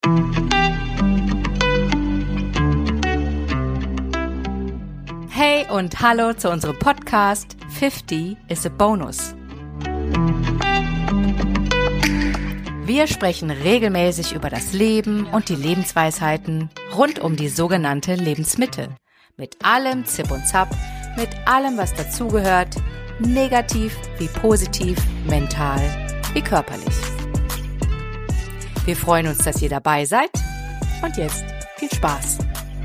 Hey und hallo zu unserem Podcast 50 is a Bonus. Wir sprechen regelmäßig über das Leben und die Lebensweisheiten rund um die sogenannte Lebensmitte. Mit allem Zip und Zap, mit allem, was dazugehört, negativ wie positiv, mental wie körperlich. Wir freuen uns, dass ihr dabei seid und jetzt viel Spaß.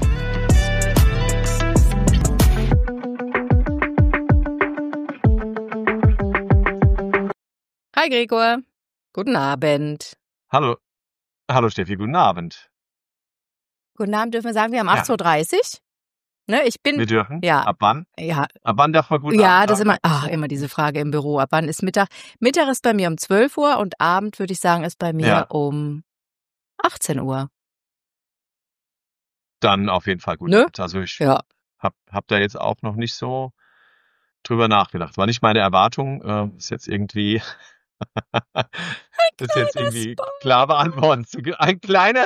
Hi Gregor, guten Abend. Hallo Steffi, guten Abend. Guten Abend dürfen wir sagen, wir haben 8:30 Uhr. Ne, Wir dürfen? ja, Ab wann? ja, Ab wann darf man guten ja, Abend das ist sagen? immer diese Frage im Büro. Ab wann ist Mittag? Mittag ist bei mir um 12 Uhr und Abend, würde ich sagen, ist bei mir Ja, um 18 Uhr. dann auf jeden Fall guten Ne? Abend. Also ich Ja. hab da jetzt auch noch nicht so drüber nachgedacht. War nicht meine Erwartung, ist jetzt irgendwie klar beantworten zu können. Ein kleiner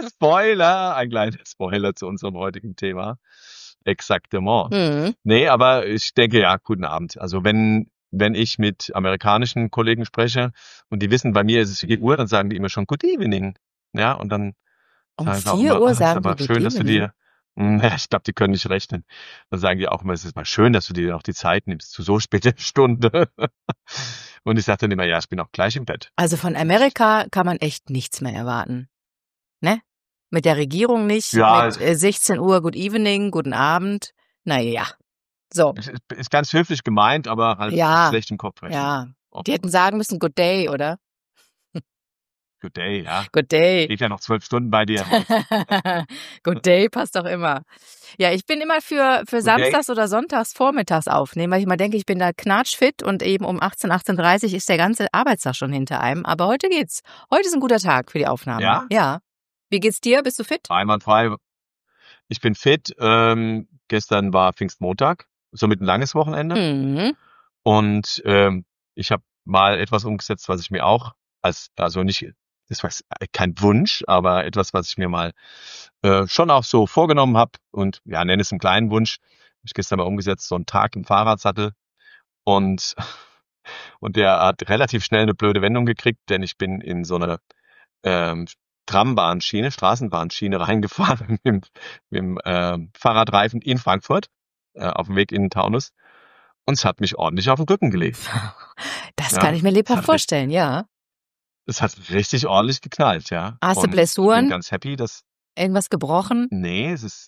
Spoiler zu unserem heutigen Thema. Exactement. Mhm. Nee, aber ich denke, ja, guten Abend. Also wenn ich mit amerikanischen Kollegen spreche und die wissen, bei mir ist es 4 Uhr, dann sagen die immer schon Good Evening. Ja, und dann Um sagen sie auch 4 immer, Uhr ist sagen die aber Good schön, dass du Evening. dir, ja, ich glaube, die können nicht rechnen. Dann sagen die auch immer, es ist mal schön, dass du dir noch die Zeit nimmst zu so später Stunde. Und ich sage dann immer, ja, ich bin auch gleich im Bett. Also von Amerika kann man echt nichts mehr erwarten. Ne? Mit der Regierung nicht, Ja, mit 16 Uhr Good Evening, guten Abend. Naja, so. es ist ganz höflich gemeint, aber halt Ja, schlecht im Kopf rechnen. ja. Oft. Die hätten sagen müssen Good Day, oder? Good day, ja. Good Day. Geht ja noch 12 Stunden bei dir. Good Day passt doch immer. Ja, ich bin immer für Good day. samstags oder sonntags vormittags aufnehmen, weil ich immer denke, ich bin da knatschfit und eben um 18:30 ist der ganze Arbeitstag schon hinter einem. Aber heute geht's. Heute ist ein guter Tag für die Aufnahme. Ja, Ja. Wie geht's dir? Bist du fit? einwandfrei. Ich bin fit. Gestern war Pfingstmontag, somit ein langes Wochenende. Mhm. Und ich habe mal etwas umgesetzt, was ich mir auch das war kein Wunsch, aber etwas, was ich mir mal schon auch so vorgenommen habe und ja, nenne es einen kleinen Wunsch. Habe ich gestern mal umgesetzt, so einen Tag im Fahrradsattel und der hat relativ schnell eine blöde Wendung gekriegt, denn ich bin in so eine ähm, Straßenbahnschiene reingefahren mit dem Fahrradreifen in Frankfurt auf dem Weg in den Taunus und es hat mich ordentlich auf den Rücken gelegt. Das kann Ja, ich mir es lebhaft hat vorstellen, ja. richtig ordentlich geknallt, ja. Hast du Und ich bin Blessuren? ganz happy, dass Irgendwas gebrochen? es ist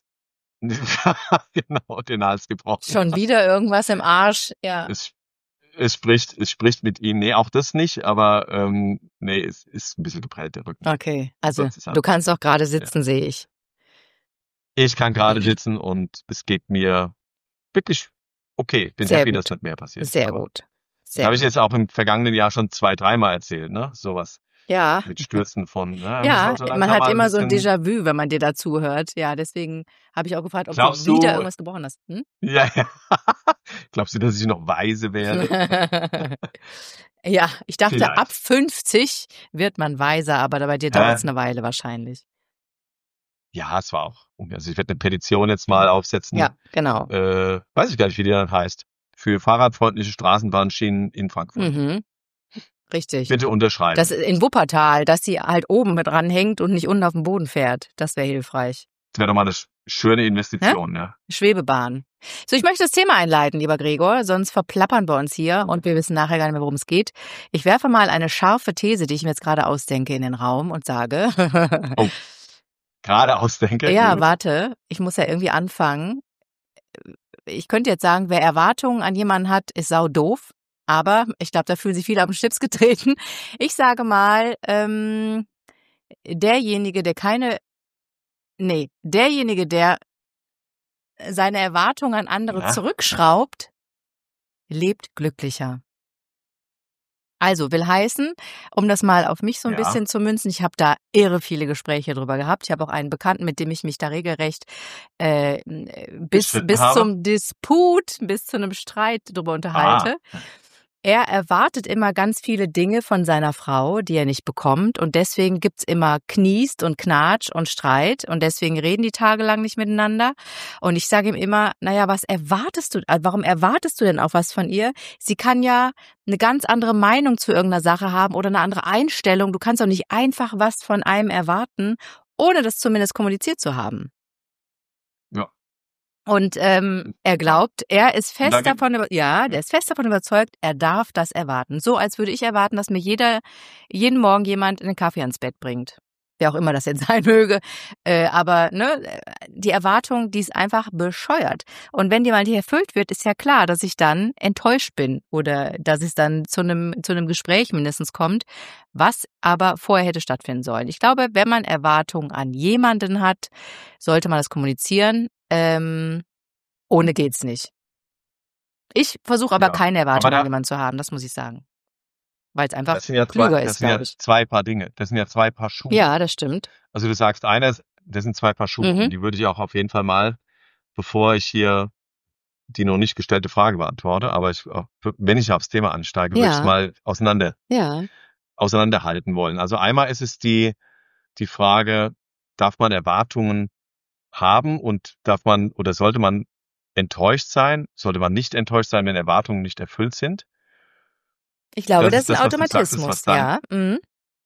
genau, den Hals gebrochen. Schon wieder irgendwas im Arsch? Ja. Es spricht mit ihm. Nee, auch das nicht, aber nee, es ist ein bisschen geprellt, der Rücken. Okay, also Sonst ist du kannst doch gerade ja. sitzen, sehe ich. Ich kann gerade sitzen und es geht mir wirklich okay. Bin Sehr happy, dass gut, nicht mehr passiert. sehr Aber gut, das sehr habe ich gut. jetzt auch im vergangenen Jahr schon 2, dreimal erzählt, ne? Sowas Ja, mit Stürzen von, ne? Müssen ja, wir so man langsam hat mal ein immer so ein bisschen. Déjà-vu, wenn man dir dazu hört. Ja, deswegen habe ich auch gefragt, ob du Glaubst wieder du, irgendwas gebrochen hast. Hm? ja, ja. Glaubst du, dass ich noch weise werde? Ja, ich dachte, ab Vielleicht. 50 wird man weiser, aber bei dir dauert es Hä? eine Weile wahrscheinlich. Ja, es war auch. Also ich werde eine Petition jetzt mal aufsetzen. Ja, genau. Weiß ich gar nicht, wie die dann heißt. Für fahrradfreundliche Straßenbahnschienen in Frankfurt. Mhm, richtig. Bitte Das unterschreiben. in Wuppertal, dass sie halt oben mit dran hängt und nicht unten auf dem Boden fährt. Das wäre hilfreich. Das wäre doch mal eine schöne Ne? Investition, ja. Schwebebahn. So, ich möchte das Thema einleiten, lieber Gregor, sonst verplappern wir uns hier und wir wissen nachher gar nicht mehr, worum es geht. Ich werfe mal eine scharfe These, die ich mir jetzt gerade ausdenke, in den Raum und sage, Oh, gerade ausdenke. ja, Gut. warte, ich muss ja irgendwie anfangen. Ich könnte jetzt sagen, wer Erwartungen an jemanden hat, ist sau doof, aber ich glaube, da fühlen sich viele auf den Schlips getreten. Ich sage mal, derjenige, der seine Erwartungen an andere Ja. zurückschraubt, lebt glücklicher. Also will heißen, um das mal auf mich so ein Ja. bisschen zu münzen, ich habe da irre viele Gespräche drüber gehabt. Ich habe auch einen Bekannten, mit dem ich mich da regelrecht bis Gestritten habe. zum Disput, bis zu einem Streit drüber unterhalte. er erwartet immer ganz viele Dinge von seiner Frau, die er nicht bekommt. Und deswegen gibt's immer Kniest und Knatsch und Streit. Und deswegen reden die tagelang nicht miteinander. Und ich sage ihm immer, naja, was erwartest du? Warum erwartest du denn auch was von ihr? Sie kann ja eine ganz andere Meinung zu irgendeiner Sache haben oder eine andere Einstellung. Du kannst doch nicht einfach was von einem erwarten, ohne das zumindest kommuniziert zu haben. Ja. Und er glaubt, er ist Und da fest gibt- davon, der ist fest davon überzeugt, er darf das erwarten. So als würde ich erwarten, dass mir jeden Morgen jemand einen Kaffee ans Bett bringt. Wer auch immer das jetzt sein möge. Aber ne, die Erwartung, die ist einfach bescheuert. Und wenn die mal nicht erfüllt wird, ist ja klar, dass ich dann enttäuscht bin oder dass es dann zu einem Gespräch mindestens kommt, was aber vorher hätte stattfinden sollen. Ich glaube, wenn man Erwartungen an jemanden hat, sollte man das kommunizieren. Ohne geht's nicht. Ich versuche aber Ja. keine Erwartungen Aber da- an jemanden zu haben, das muss ich sagen. Weil es einfach Das sind ja klüger ist, glaube ich. zwei Paar Dinge. Das sind ja zwei Paar Schuhe. Ja, das stimmt. Also du sagst das sind zwei Paar Schuhe. Mhm. Und die würde ich auch auf jeden Fall mal, bevor ich hier die noch nicht gestellte Frage beantworte, aber wenn ich aufs Thema ansteige, würde ich Ja. es mal auseinanderhalten wollen. Also einmal ist es die Frage, darf man Erwartungen haben und darf man oder sollte man enttäuscht sein? Sollte man nicht enttäuscht sein, wenn Erwartungen nicht erfüllt sind? Ich glaube, Das das ist ist ein das, was du sagtest, Automatismus, was dann- ja. Mhm.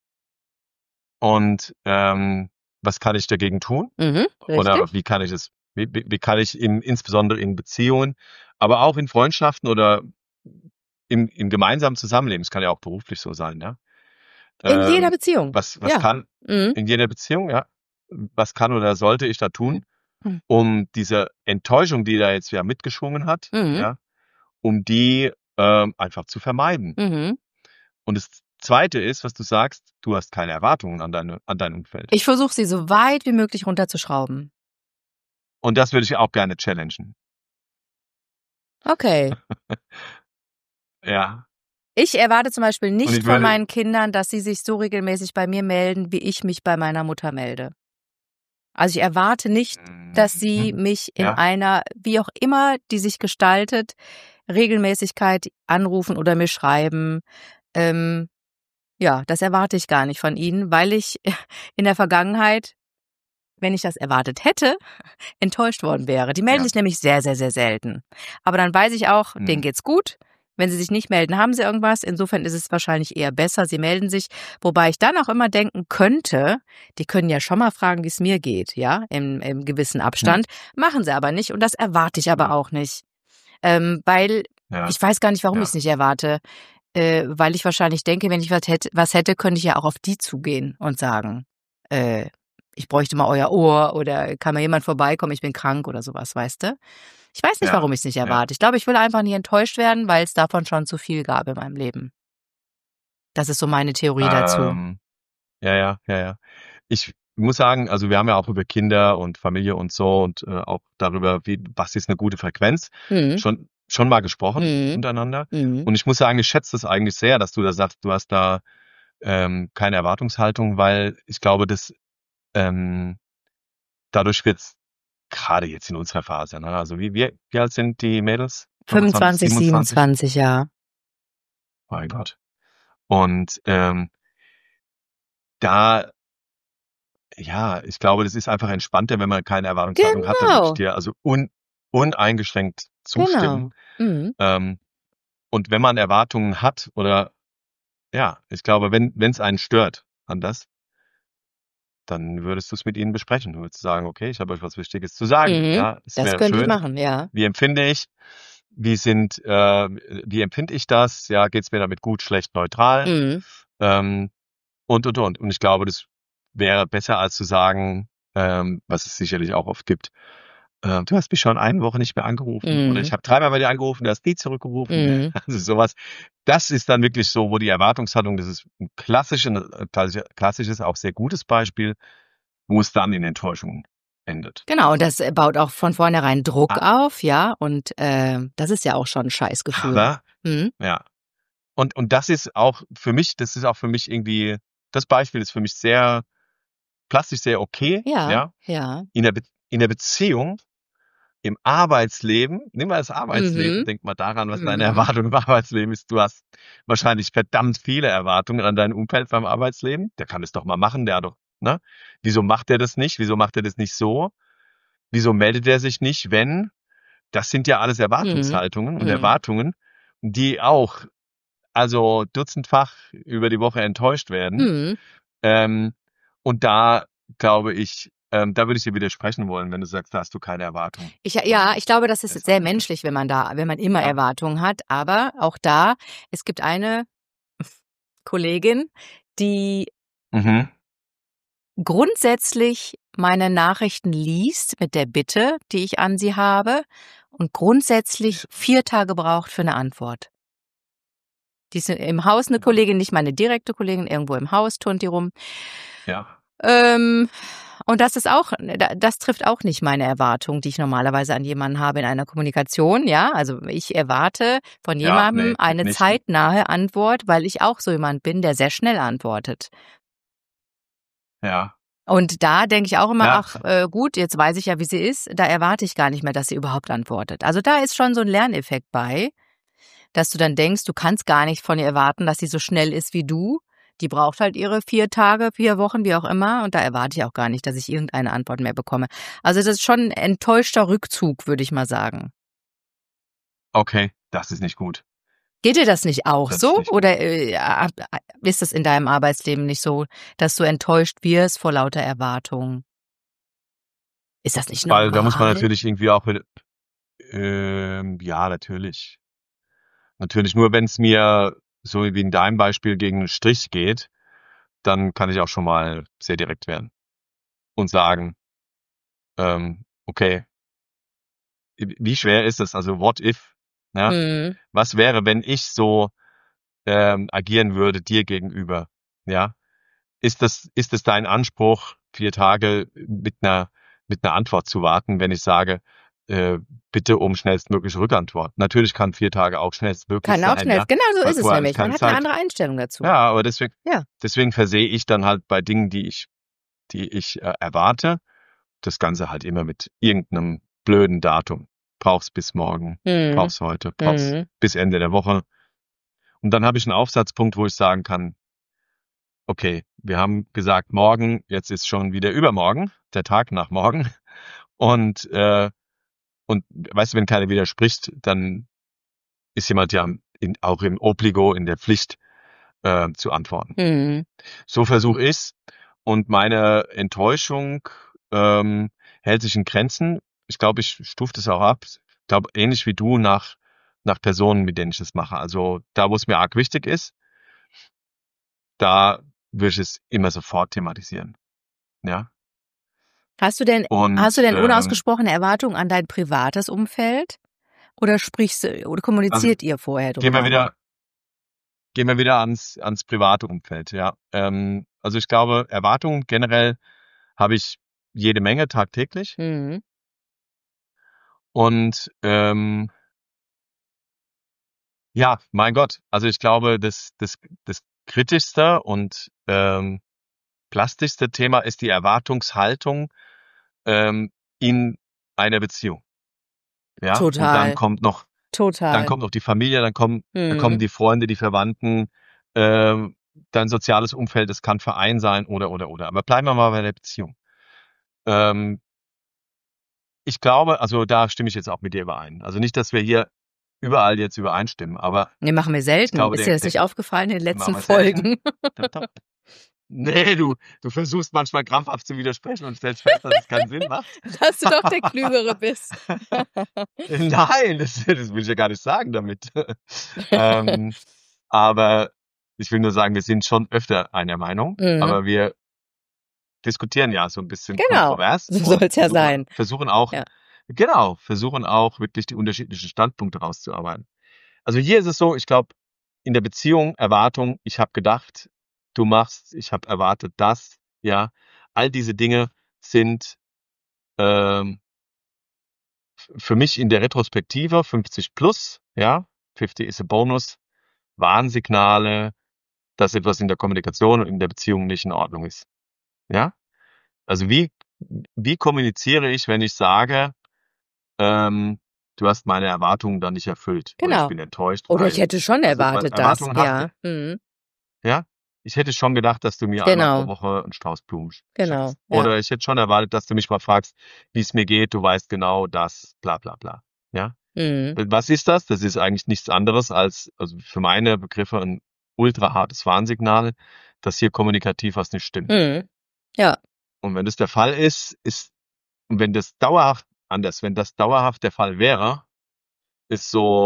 Und was kann ich dagegen tun? Richtig. Oder wie kann ich es, wie kann ich insbesondere in Beziehungen, aber auch in Freundschaften oder im gemeinsamen Zusammenleben, es kann ja auch beruflich so sein, ja. In jeder Beziehung. Was Ja. kann Mhm. in jeder Beziehung, ja, was kann oder sollte ich da tun, Mhm. um diese Enttäuschung, die da jetzt ja mitgeschwungen hat, Mhm. ja, um die einfach zu vermeiden. Mhm. Und das Zweite ist, was du sagst, du hast keine Erwartungen an dein Umfeld. Ich versuche sie so weit wie möglich runterzuschrauben. Und das würde ich auch gerne challengen. Okay. Ja. Ich erwarte zum Beispiel Und nicht ich von würde- meinen Kindern, dass sie sich so regelmäßig bei mir melden, wie ich mich bei meiner Mutter melde. Also ich erwarte nicht, dass sie mich in Ja. einer, wie auch immer die sich gestaltet, Regelmäßigkeit anrufen oder mir schreiben. Ja, das erwarte ich gar nicht von ihnen, weil ich in der Vergangenheit, wenn ich das erwartet hätte, enttäuscht worden wäre. Die melden Ja. sich nämlich sehr, sehr, sehr selten. Aber dann weiß ich auch, denen geht's gut. Wenn sie sich nicht melden, haben sie irgendwas. Insofern ist es wahrscheinlich eher besser, sie melden sich. Wobei ich dann auch immer denken könnte, die können ja schon mal fragen, wie es mir geht, ja, im gewissen Abstand. Machen sie aber nicht und das erwarte ich aber auch nicht. Weil Ja. ich weiß gar nicht, warum Ja. ich es nicht erwarte. Weil ich wahrscheinlich denke, wenn ich was hätte, könnte ich ja auch auf die zugehen und sagen, ich bräuchte mal euer Ohr oder kann mal jemand vorbeikommen, ich bin krank oder sowas, weißt du? Ich weiß nicht, Ja, warum ich es nicht ja. erwarte. Ich glaube, ich will einfach nicht enttäuscht werden, weil es davon schon zu viel gab in meinem Leben. Das ist so meine Theorie dazu. Ja. Ich muss sagen, also wir haben ja auch über Kinder und Familie und so und auch darüber, was ist eine gute Frequenz, Mhm. schon mal gesprochen Mhm. untereinander. Mhm. Und ich muss sagen, ich schätze das eigentlich sehr, dass du da sagst, du hast da keine Erwartungshaltung, weil ich glaube, dass dadurch wird's gerade jetzt in unserer Phase, ne? Also wie alt sind die Mädels? 25, 27, ja. Mein Gott. Und ich glaube, das ist einfach entspannter, wenn man keine Erwartungshaltung hat, dann würde ich dir also uneingeschränkt zustimmen. Genau. Mhm. Und wenn man Erwartungen hat oder ich glaube, wenn es einen stört an das, dann würdest du es mit ihnen besprechen. Du würdest sagen, okay, ich habe euch was Wichtiges zu sagen. Mhm. Ja, es Das wäre könnte ich schön. machen, ja. Wie empfinde ich? Wie empfinde ich das? Ja, geht's mir damit gut, schlecht, neutral? Mhm. Und. Und ich glaube, das wäre besser, als zu sagen, was es sicherlich auch oft gibt. Du hast mich schon eine Woche nicht mehr angerufen. Mhm. Oder ich habe 3-mal bei dir angerufen, du hast nie zurückgerufen. Mhm. Also sowas. Das ist dann wirklich so, wo die Erwartungshaltung, das ist ein klassisches, auch sehr gutes Beispiel, wo es dann in Enttäuschung endet. Genau, und das baut auch von vornherein Druck auf, ja. Und das ist ja auch schon ein Scheißgefühl. Aber, Mhm. ja. Und das ist auch für mich irgendwie, das Beispiel ist für mich sehr plastisch, sehr okay. Ja. In der Beziehung im Arbeitsleben, nimm mal das Arbeitsleben, Mhm. denk mal daran, was deine Mhm. Erwartung im Arbeitsleben ist. Du hast wahrscheinlich verdammt viele Erwartungen an dein Umfeld beim Arbeitsleben. Der kann es doch mal machen, der hat doch, ne? Wieso macht er das nicht? Wieso macht er das nicht so? Wieso meldet er sich nicht, wenn? Das sind ja alles Mhm. Erwartungshaltungen und Mhm. Erwartungen, die auch, also dutzendfach über die Woche enttäuscht werden. Mhm. Ähm, und da glaube ich, da würde ich dir widersprechen wollen, wenn du sagst, da hast du keine Erwartungen Ja, ich glaube, das ist des sehr anderen. menschlich, wenn man immer Ja. Erwartungen hat. Aber auch da, es gibt eine Kollegin, die Mhm. grundsätzlich meine Nachrichten liest mit der Bitte, die ich an sie habe, und grundsätzlich 4 Tage braucht für eine Antwort. Die ist im Haus eine Ja. Kollegin, nicht meine direkte Kollegin, irgendwo im Haus turnt die rum. Ja. Ähm, und das trifft auch nicht meine Erwartung, die ich normalerweise an jemanden habe in einer Kommunikation, ja? Also, ich erwarte von Ja, jemandem nee, eine nicht. zeitnahe Antwort, weil ich auch so jemand bin, der sehr schnell antwortet. Ja. Und da denke ich auch immer: Ja. „Ach, gut, jetzt weiß ich ja, wie sie ist, da erwarte ich gar nicht mehr, dass sie überhaupt antwortet.“ Also, da ist schon so 'n Lerneffekt bei, dass du dann denkst, du kannst gar nicht von ihr erwarten, dass sie so schnell ist wie du. Die braucht halt ihre 4 Tage, 4 Wochen, wie auch immer, und da erwarte ich auch gar nicht, dass ich irgendeine Antwort mehr bekomme. Also, das ist schon 'n enttäuschter Rückzug, würde ich mal sagen. Okay, das ist nicht gut. Geht dir das nicht auch Das ist so nicht gut. oder, ist das in deinem Arbeitsleben nicht so, dass du enttäuscht wirst vor lauter Erwartungen? Ist das nicht Weil da muss man normal? natürlich irgendwie auch mit, ja, natürlich. Natürlich nur, wenn es mir so wie in deinem Beispiel gegen 'n Strich geht, dann kann ich auch schon mal sehr direkt werden und sagen, okay, wie schwer ist es? Also, what if, ne? Mhm. Was wäre, wenn ich so, agieren würde dir gegenüber, ja? Ist es dein Anspruch, 4 Tage mit 'ner Antwort zu warten, wenn ich sage, äh, bitte um schnellstmögliche Rückantwort? Natürlich kann 4 Tage auch schnellstmöglich Kann auch sein, schnell, ja, genau so weil ist es vorher habe ich nämlich. Man keine hat 'ne Zeit. andere Einstellung dazu. Ja, aber Ja. deswegen versehe ich dann halt bei Dingen, die ich erwarte, das Ganze halt immer mit irgend 'nem blöden Datum. Brauch's bis morgen, Mhm. brauch's heute, brauch's Mhm. bis Ende der Woche. Und dann habe ich 'n Aufsatzpunkt, wo ich sagen kann: „Okay, wir haben gesagt morgen, jetzt ist schon wieder übermorgen, der Tag nach morgen.“ Und, weißt du, wenn keiner widerspricht, dann ist jemand ja auch im Obligo, in der Pflicht, zu antworten. Mhm. So versuche ich's und meine Enttäuschung, ähm, hält sich in Grenzen. Ich glaube, ich stufe das auch ab. Ich glaube, ähnlich wie du nach Personen, mit denen ich das mache. Also, da, wo es mir arg wichtig ist, da würde ich es immer sofort thematisieren, ja? Hast du Und, denn unausgesprochene Erwartungen an dein privates Umfeld oder sprichst du oder also, kommuniziert ihr vorher gehen wir drüber? wieder gehen wir wieder ans private Umfeld, ja. Also, ich glaube, Erwartungen generell habe ich jede Menge tagtäglich Mhm. und, ja, mein Gott. Also, ich glaube, das kritischste und, plastischste Thema ist die Erwartungshaltung, in einer Beziehung, ja? Und Total, dann total. kommt noch die Familie, dann kommen Mhm. die Freunde, die Verwandten, ähm, dein soziales Umfeld, das kann Verein sein oder. Aber bleiben wir mal bei der Beziehung. Ähm, ich glaube, also, da stimme ich jetzt auch mit dir überein. Also, nicht, dass wir hier überall jetzt übereinstimmen, aber Ne, machen wir ich selten. glaube, Ist dir das der nicht aufgefallen in den machen letzten wir selten. Folgen? Nee, du versuchst manchmal krampfhaft zu widersprechen und stellst fest, dass es keinen Sinn macht. Dass du doch der Klügere bist. Nein, das will ich ja gar nicht sagen damit. Ähm, aber ich will nur sagen, wir sind schon öfter einer Meinung, Mhm. aber wir diskutieren ja so 'n bisschen Genau, kontrovers so und soll's ja sein. versuchen auch Ja. genau, versuchen auch wirklich die unterschiedlichen Standpunkte rauszuarbeiten. Also, hier ist es so, ich glaube, in der Beziehung Erwartung, ich habe gedacht, du machst, ich habe erwartet das, ja. All diese Dinge sind, ähm, für mich in der Retrospektive 50 plus, ja, 50 is a bonus, Warnsignale, dass etwas in der Kommunikation und in der Beziehung nicht in Ordnung ist, ja? Also, wie kommuniziere ich, wenn ich sage, du hast meine Erwartungen dann nicht erfüllt. Oder ich Genau. bin enttäuscht, Oder ich weil, hätte schon also, weil erwartet, dass, Erwartungen ja. hast, ja, ich hätte schon gedacht, dass du mir einmal pro Genau, Woche einen Strauß Blumen genau, schenkst. ja. Oder ich hätte schon erwartet, dass du mich mal fragst, wie es mir geht, du weißt genau das, bla bla bla. Ja? Mhm. Was ist das? Das ist eigentlich nichts anderes als, also für meine Begriffe, ein ultra hartes Warnsignal, dass hier kommunikativ was nicht stimmt. Mhm. Ja. Und wenn das der Fall ist, und wenn das dauerhaft anders, wenn das dauerhaft der Fall wäre, ist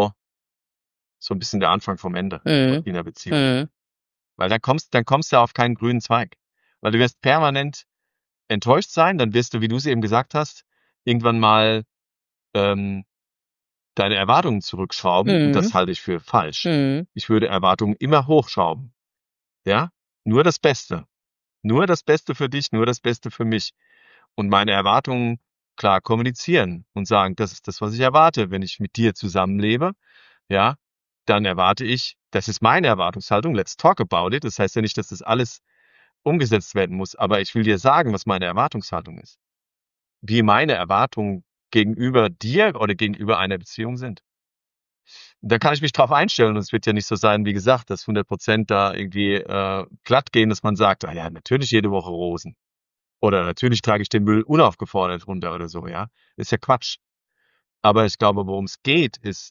so ein bisschen der Anfang vom Ende Mhm. in der Beziehung. Mhm. Weil dann kommst du auf keinen grünen Zweig. Weil du wirst permanent enttäuscht sein, dann wirst du, wie du es eben gesagt hast, irgendwann mal ähm, deine Erwartungen zurückschrauben und Mhm. das halte ich für falsch. Mhm. Ich würde Erwartungen immer hochschrauben. Ja? Nur das Beste. Nur das Beste für dich, nur das Beste für mich. Und meine Erwartungen klar kommunizieren und sagen, das ist das, was ich erwarte, wenn ich mit dir zusammenlebe. Ja, dann erwarte ich, das ist meine Erwartungshaltung, let's talk about it. Das heißt ja nicht, dass das alles umgesetzt werden muss, aber ich will dir sagen, was meine Erwartungshaltung ist. Wie meine Erwartungen gegenüber dir oder gegenüber einer Beziehung sind. Da kann ich mich drauf einstellen und es wird ja nicht so sein, wie gesagt, dass 100% da irgendwie glatt gehen, dass man sagt, ah ja, natürlich jede Woche Rosen. Oder natürlich trage ich den Müll unaufgefordert runter oder so, ja. Ist ja Quatsch. Aber ich glaube, worum es geht, ist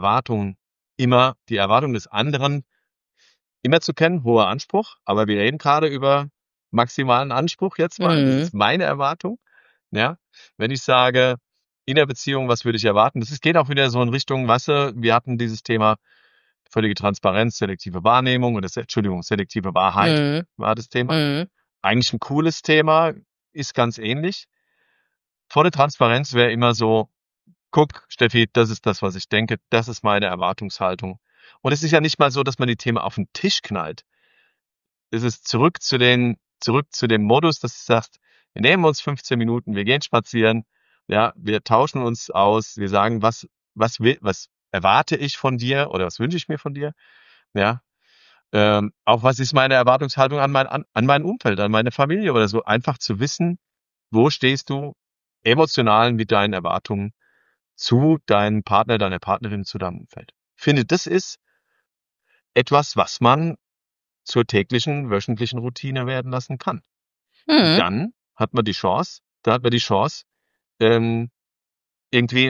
die Erwartung des anderen immer zu kennen, hoher Anspruch. Aber wir reden gerade über maximalen Anspruch jetzt mal. Das Mhm. ist meine Erwartung. Ja. Wenn ich sage, in der Beziehung, was würde ich erwarten? Geht auch wieder so in Richtung, weißt du, wir hatten dieses Thema völlige Transparenz, selektive Wahrnehmung und selektive Wahrheit Mhm. war das Thema. Mhm. Eigentlich ein cooles Thema, ist ganz ähnlich. Volle Transparenz wäre immer so, guck, Steffi, das ist das, was ich denke, das ist meine Erwartungshaltung. Und es ist ja nicht mal so, dass man die Themen auf den Tisch knallt. Es ist zurück zu dem Modus, dass du sagst, wir nehmen uns 15 Minuten, wir gehen spazieren, ja, wir tauschen uns aus, wir sagen, was erwarte ich von dir oder was wünsche ich mir von dir, ja. Auch was ist meine Erwartungshaltung an mein Umfeld, an meine Familie oder so. Einfach zu wissen, wo stehst du emotional mit deinen Erwartungen zu deinem Partner, deiner Partnerin, zu deinem Umfeld. Ich finde, das ist etwas, was man zur täglichen, wöchentlichen Routine werden lassen kann. Und Mhm. dann da hat man die Chance, ähm, irgendwie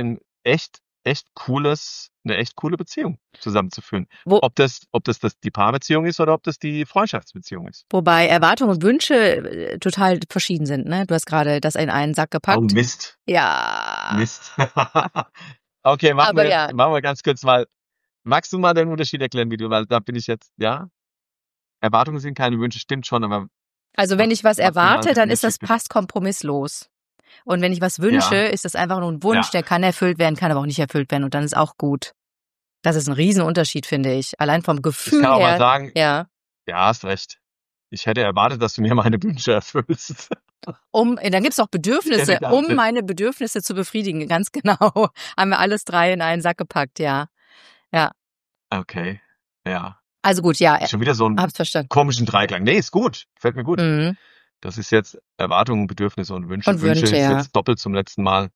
eine echt coole Beziehung zusammenzuführen. Wo, Ob das die Paarbeziehung ist oder ob das die Freundschaftsbeziehung ist. wobei Erwartungen und Wünsche total verschieden sind, ne? Du hast gerade das in einen Sack Oh gepackt. Mist, Ja. Mist. Okay, Aber ja, machen wir ganz kurz mal. Magst du mal den Unterschied erklären, weil da bin ich jetzt, ja? Erwartungen sind keine Wünsche, stimmt schon, aber also wenn ich was mach mir mal erwarte, den dann ist das Unterschied bitte. fast kompromisslos. Und wenn ich was wünsche, Ja, ist das einfach nur ein Wunsch, ja. der kann erfüllt werden, kann aber auch nicht erfüllt werden und dann ist auch gut. Das ist ein Riesenunterschied, finde ich. Allein vom Ich Gefühl kann auch mal her, sagen, ja. ja, hast recht. Ich hätte erwartet, dass du mir meine Wünsche erfüllst. Dann gibt's auch Ich hätte Bedürfnisse, gedacht, um meine Bedürfnisse zu befriedigen. Ganz genau. Haben wir alles drei in einen Sack gepackt, ja. Ja. okay, ja. Also gut, ja, Schon wieder so einen hab's verstanden. komischen Dreiklang. Nee, ist gut. Gefällt mir gut. Mhm. Das ist jetzt Erwartungen, Bedürfnisse und Wünsche. Und Wünsche Wünsche, ist ja. jetzt doppelt zum letzten Mal.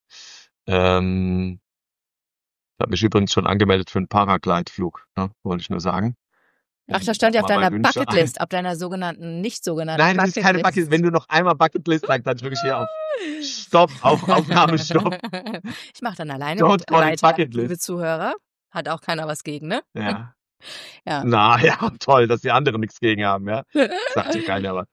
Ich habe mich übrigens schon angemeldet für einen Paraglideflug, ne? Wollte ich nur sagen. Ach, das stand ja auf Mal bei deiner Wünsche Bucketlist, auf deiner sogenannten, nicht sogenannten Nein, das ist keine Bucketlist. Bucket. Wenn du noch einmal Bucketlist sagst, dann drücke ich hier auf Stopp, auf Aufnahme, Stopp. Ich mache dann alleine Don't mit call it weiter, liebe Bucketlist. Hat auch keiner was gegen, ne? Ja. Ja. Na ja, toll, dass die anderen nichts gegen haben, ja. Sagt ja keiner, aber.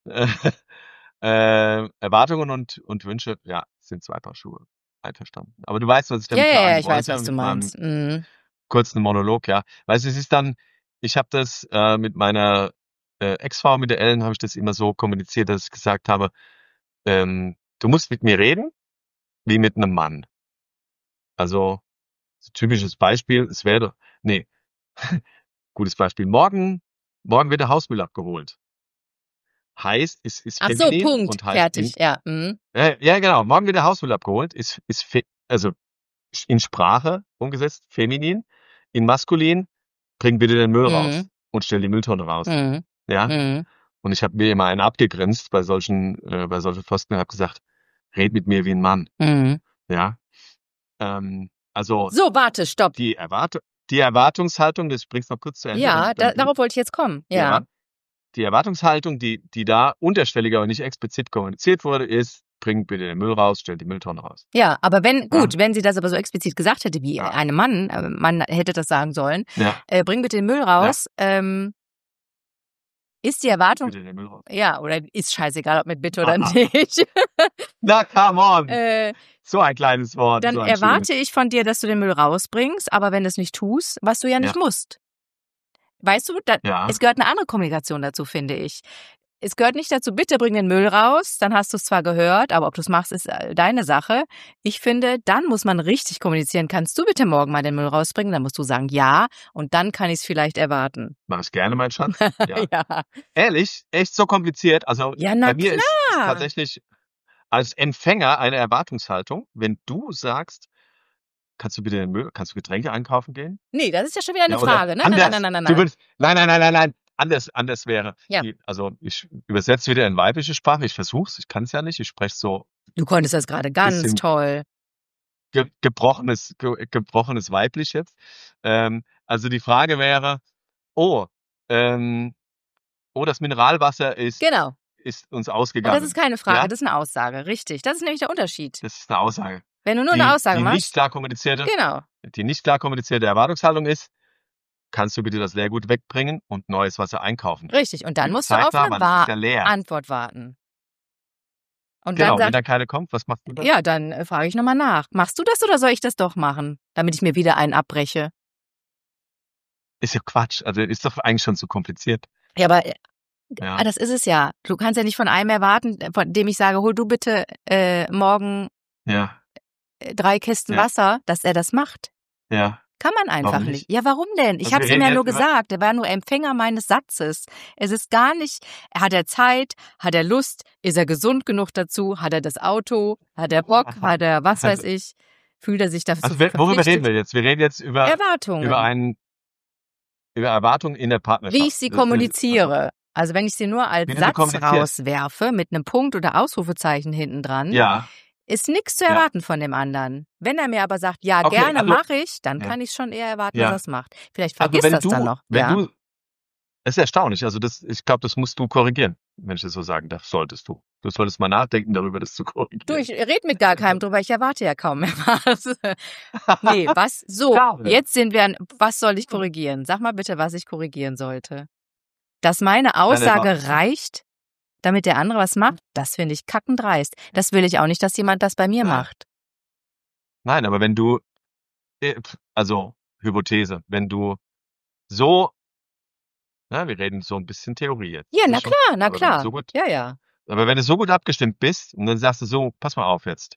Erwartungen und Wünsche, ja, sind zwei Paar Schuhe. Einverstanden. Aber du weißt, was ich Ja, damit ja, ja, sagen ich weiß, wollte was du mit meinem meinst. Mhm. kurzen Monolog, ja. Weißt du, es ist dann, ich habe das mit meiner Ex-Frau, mit der Ellen, habe ich das immer so kommuniziert, dass ich gesagt habe, du musst mit mir reden, wie mit einem Mann. Also, so typisches Beispiel, nee, gutes Beispiel. Morgen wird der Hausmüll abgeholt. Heißt, ist Ach so, feminin Punkt. und heißt Fertig. Ja. Mhm. ja genau, morgen wird der Hausmüll abgeholt, also in Sprache umgesetzt, feminin, in maskulin, bring bitte den Müll raus Mhm. und stell die Mülltonne raus. Mhm. Ja? Mhm. Und ich habe mir immer einen abgegrinst bei solchen Posten und habe gesagt, red mit mir wie ein Mann. Mhm. Ja? Also So, warte, stopp. die Erwartungshaltung, das bringst du noch kurz zu Ende. Ja, dann darauf wollte ich jetzt kommen. die, Ja. Erwart die Erwartungshaltung, die da unterschwellig, aber nicht explizit kommuniziert wurde, ist, bring bitte den Müll raus, stell die Mülltonne raus. Ja, aber wenn Ja. wenn sie das aber so explizit gesagt hätte, wie Ja. einem Mann hätte das sagen sollen, Ja, bring bitte den Müll raus, ist die Erwartung, bitte den Müll raus. ja, oder ist scheißegal, ob mit Bitte oder Ah. nicht. Na, come on! Äh, So ein kleines Wort. dann so ein erwarte ich von dir, dass du den Müll rausbringst, aber wenn du es nicht tust, was du ja nicht musst. Weißt du, Ja. es gehört eine andere Kommunikation dazu, finde ich. Es gehört nicht dazu, bitte bring den Müll raus, dann hast du es zwar gehört, aber ob du es machst, ist deine Sache. Ich finde, dann muss man richtig kommunizieren. Kannst du bitte morgen mal den Müll rausbringen? Dann musst du sagen, ja, und dann kann ich es vielleicht erwarten. Mach ich gerne, mein Schatz. Ja. Ja, Ehrlich? Echt so kompliziert? Also ja, na bei mir ist klar. tatsächlich als Empfänger eine Erwartungshaltung, wenn du sagst, kannst du Getränke einkaufen gehen? Nee, das ist ja schon wieder eine Ja, oder Frage, ne? anders. Nein. Du würdest, nein. Anders wäre. Ja. Also ich übersetze wieder in weibliche Sprache. Ich versuch's. Ich kann es ja nicht. Ich spreche so Du konntest das gerade ganz bisschen toll. gebrochenes Weiblich jetzt. Also die Frage wäre, das Mineralwasser ist Genau. uns Und ausgegangen. das ist keine Frage, Ja? das ist eine Aussage, richtig. Das ist nämlich der Unterschied. Das ist eine Aussage. Wenn du nur eine Aussage die nicht machst, klar kommunizierte, genau, die nicht klar kommunizierte Erwartungshaltung ist, kannst du bitte das Leergut wegbringen und neues Wasser einkaufen. richtig. Und dann musst du auf Zeitnah, eine weil es ist ja leer. Antwort warten. Und Genau, dann wenn dann keine kommt, was machst du dann? ja, dann frage ich nochmal nach. Machst du das oder soll ich das doch machen, damit ich mir wieder einen abbreche? Ist ja Quatsch. Also ist doch eigentlich schon zu kompliziert. Ja, aber Ja. das ist es ja. Du kannst ja nicht von einem erwarten, von dem ich sage, hol du bitte morgen Ja. 3 Kisten Ja. Wasser, dass er das macht. Ja. Kann man einfach Warum nicht. nicht? Ja, warum denn? Ich Also habe es wir ihm reden ja nur jetzt über- gesagt. Er war nur Empfänger meines Satzes. Es ist gar nicht, hat er Zeit, hat er Lust, ist er gesund genug dazu, hat er das Auto, hat er Bock, hat er was weiß ich, fühlt er sich dazu Also worüber verpflichtet? reden wir jetzt? Wir reden jetzt über Erwartungen. Erwartungen in der Partnerschaft. Wie ich sie Das ist- kommuniziere. Also wenn ich sie nur als Wie du sie Satz kommunizierst. rauswerfe, mit einem Punkt oder Ausrufezeichen hinten dran, Ja. ist nichts zu Ja. erwarten von dem anderen. Wenn er mir aber sagt, ja, Okay, gerne also- mache ich, dann Ja. kann ich schon eher erwarten, Ja. dass er es macht. Vielleicht Also vergisst wenn das du, dann noch. wenn Ja. du, das ist erstaunlich. Also ich glaube, das musst du korrigieren, wenn ich das so sagen darf. Solltest du. Du solltest mal nachdenken darüber, das zu korrigieren. Du, ich rede mit gar keinem drüber, ich erwarte ja kaum mehr was. Nee, was? So, Schade. jetzt sind wir was soll ich korrigieren? Sag mal bitte, was ich korrigieren sollte. Dass meine Aussage reicht, damit der andere was macht, das finde ich kackendreist. Das will ich auch nicht, dass jemand das bei mir Ja. macht. Nein, aber wenn du, also Hypothese, wenn du so, wir reden so ein bisschen Theorie jetzt. Ja, Das na ist schon- klar, na aber wenn du klar. So gut, Ja. aber wenn du so gut abgestimmt bist und dann sagst du so, pass mal auf jetzt.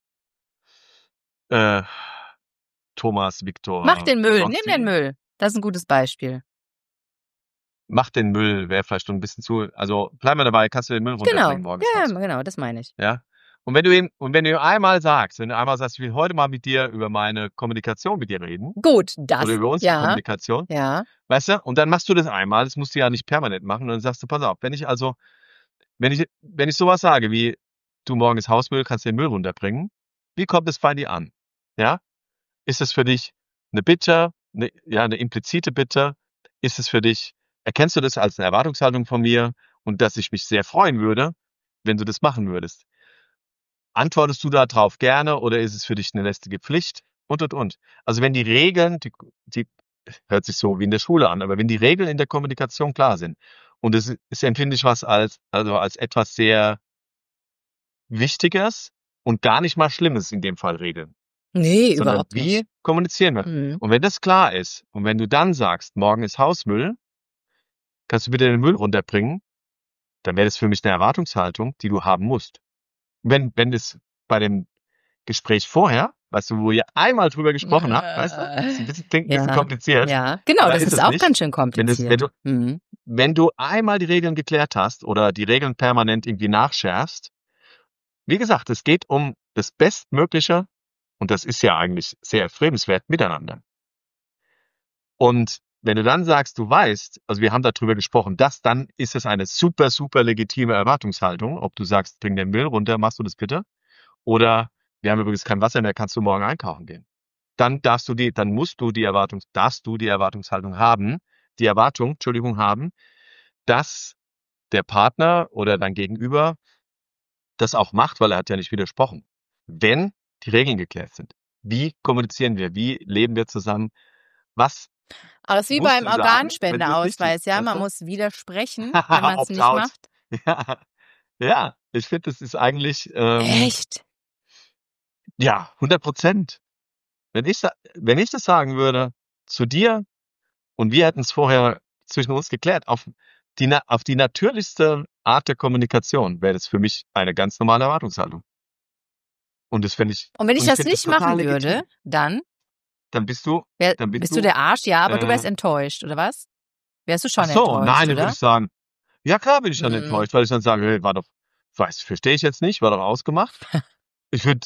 Thomas, Viktor. Mach den Müll, sonst nimm wie. den Müll. Das ist ein gutes Beispiel. Mach den Müll, wäre vielleicht schon ein bisschen zu, also bleib mal dabei, kannst du den Müll Genau, runterbringen morgens. ja, raus. genau, das meine ich. Ja. Und wenn du ihm einmal sagst, ich will heute mal mit dir über meine Kommunikation mit dir reden, Gut, das, oder über unsere ja, Kommunikation, ja, weißt du, und dann machst du das einmal, das musst du ja nicht permanent machen, und dann sagst du, pass auf, wenn ich sowas sage wie, du morgen ist Hausmüll, kannst den Müll runterbringen, wie kommt es bei dir an? Ja? Ist es für dich eine Bitte, eine implizite Bitte? Ist es für dich, erkennst du das als eine Erwartungshaltung von mir und dass ich mich sehr freuen würde, wenn du das machen würdest? Antwortest du darauf gerne oder ist es für dich eine lästige Pflicht? Und. Also wenn die Regeln, die hört sich so wie in der Schule an, aber wenn die Regeln in der Kommunikation klar sind und es empfinde ich was als etwas sehr Wichtiges und gar nicht mal Schlimmes in dem Fall Regeln. nee, Sondern überhaupt wie nicht. kommunizieren wir? Mhm. Und wenn das klar ist und wenn du dann sagst, morgen ist Hausmüll, kannst du bitte den Müll runterbringen, dann wäre das für mich eine Erwartungshaltung, die du haben musst. Wenn es bei dem Gespräch vorher, weißt du, wo ihr einmal drüber gesprochen habt, weißt du, das klingt ein bisschen kompliziert. Ja, genau, Aber das ist ist es auch nicht. ganz schön kompliziert. Mhm. Wenn du einmal die Regeln geklärt hast oder die Regeln permanent irgendwie nachschärfst, wie gesagt, es geht um das Bestmögliche und das ist ja eigentlich sehr erstrebenswert miteinander. Und wenn du dann sagst, du weißt, also wir haben darüber gesprochen, dann ist es eine super, super legitime Erwartungshaltung, ob du sagst, bring den Müll runter, machst du das bitte? Oder wir haben übrigens kein Wasser mehr, kannst du morgen einkaufen gehen? dann darfst du die Erwartungshaltung haben, dass der Partner oder dein Gegenüber das auch macht, weil er hat ja nicht widersprochen. Wenn die Regeln geklärt sind. Wie kommunizieren wir? Wie leben wir zusammen? Was Aber es ist wie musst beim du sagen, wenn du es nicht Organspendeausweis, tust, ja, weißt man du? muss widersprechen, wenn man es nicht Opt-out. macht. Ja, ja, ich finde, das ist eigentlich, Echt? ja, 100%. Wenn ich das sagen würde zu dir und wir hätten es vorher zwischen uns geklärt, auf die natürlichste Art der Kommunikation, wäre das für mich eine ganz normale Erwartungshaltung. Und das finde ich, Und wenn ich und ich das finde das nicht total machen würde, legitim. dann Dann bist du, bist du der Arsch, ja, aber du wärst äh, enttäuscht, oder was? Wärst du ach schon so, nein, enttäuscht, dann würde oder? ich sagen, ja klar bin ich dann Mhm. enttäuscht, weil ich dann sage, hey, verstehe ich jetzt nicht, war doch ausgemacht. Ich würde,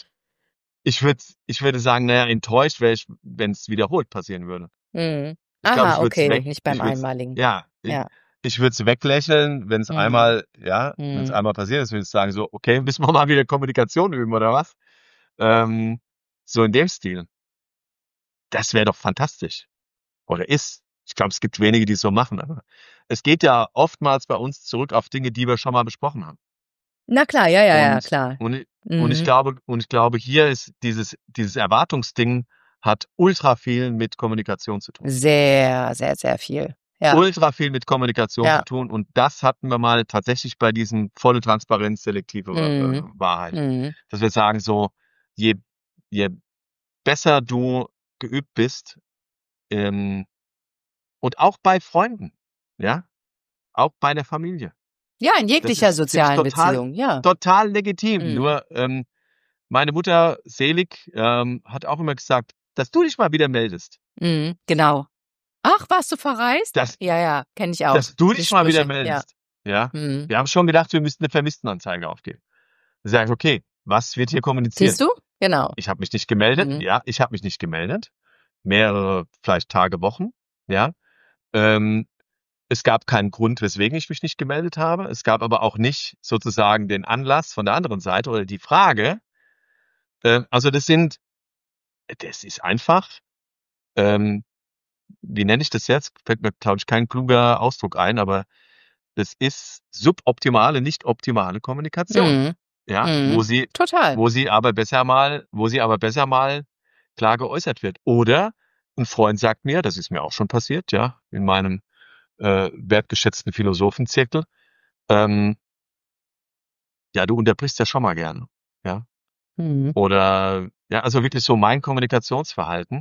ich würde sagen, naja, enttäuscht wäre ich, wenn es wiederholt passieren würde. Mhm. Ich glaube, Aha, okay, nicht beim ich würde es, Einmaligen. ja, Ja. ich würde es weglächeln, wenn es Mhm. wenn es Mhm. einmal passiert ist, würde ich sagen so, okay, müssen wir mal wieder Kommunikation üben oder was? Ähm, so in dem Stil. Das wäre doch fantastisch. Oder ist. Ich glaube, es gibt wenige, die es so machen, aber es geht ja oftmals bei uns zurück auf Dinge, die wir schon mal besprochen haben. Na klar, ja, ja, ja, Und, klar. und, Mhm. ich glaube, hier ist dieses Erwartungsding hat ultra viel mit Kommunikation zu tun. Sehr, sehr, sehr viel. Ja, Ultra viel mit Kommunikation zu ja. tun. Und das hatten wir mal tatsächlich bei diesen volle Transparenz, selektive Mhm. Wahrheit. Mhm. Dass wir sagen so, je, je besser du geübt bist, ähm, und auch bei Freunden, ja, auch bei der Familie. Ja, in Das jeglicher ist, finde ich, sozialen Beziehung, ja. total legitim. Mhm. Nur, meine Mutter, selig, hat auch immer gesagt, dass du dich mal wieder meldest. Mhm. Genau. Ach, warst du verreist? Dass, Ja, ja, kenne ich auch. dass du Die dich mal wieder Sprüche, ja. meldest. Ja. Mhm. Wir haben schon gedacht, wir müssten eine Vermisstenanzeige aufgeben. Da sage ich, okay, was wird hier Siehst kommuniziert? du? Genau. Ich habe mich nicht gemeldet. Mhm. Ja, ich habe mich nicht gemeldet. Mehrere, vielleicht Tage, Wochen. Ja. Ähm, Es gab keinen Grund, weswegen ich mich nicht gemeldet habe. Es gab aber auch nicht sozusagen den Anlass von der anderen Seite oder die Frage. Also das ist einfach, ähm, wie nenne ich das jetzt? Fällt mir, glaube ich, kein kluger Ausdruck ein, aber das ist suboptimale, nicht optimale Kommunikation. Mhm. Ja, Mhm. Total. wo sie aber besser mal klar geäußert wird. Oder ein Freund sagt mir, das ist mir auch schon passiert, ja, in meinem wertgeschätzten Philosophenzirkel, ähm, ja, du unterbrichst ja schon mal gerne. Ja. Mhm. Oder ja, also wirklich so mein Kommunikationsverhalten